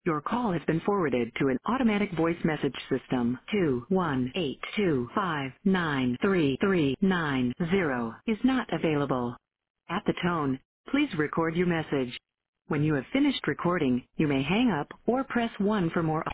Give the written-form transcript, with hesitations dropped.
Your call has been forwarded to an automatic voice message system. 21825933390 is not available. At the tone, please record your message. When you have finished recording, you may hang up or press 1 for more